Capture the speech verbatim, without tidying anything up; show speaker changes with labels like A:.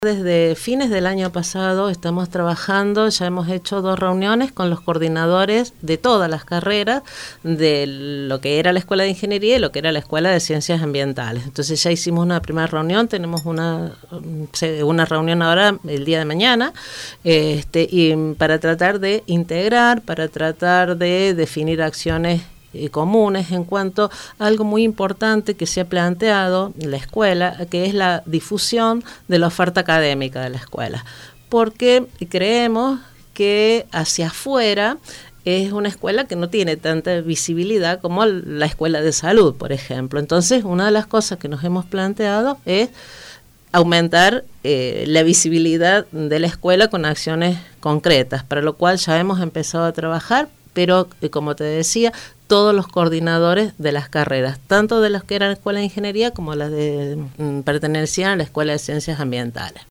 A: Desde fines del año pasado estamos trabajando, ya hemos hecho dos reuniones con los coordinadores de todas las carreras, de lo que era la Escuela de Ingeniería y lo que era la Escuela de Ciencias Ambientales. Entonces ya hicimos una primera reunión, tenemos una, una reunión ahora el día de mañana, este, y para tratar de integrar, para tratar de definir acciones comunes en cuanto a algo muy importante que se ha planteado en la escuela, que es la difusión de la oferta académica de la escuela, porque creemos que hacia afuera es una escuela que no tiene tanta visibilidad como la escuela de salud, por ejemplo. Entonces, una de las cosas que nos hemos planteado es aumentar eh, la visibilidad de la escuela con acciones concretas, para lo cual ya hemos empezado a trabajar, pero eh, como te decía, todos los coordinadores de las carreras, tanto de las que eran escuela de ingeniería como las de mm, pertenecían a la Escuela de Ciencias Ambientales.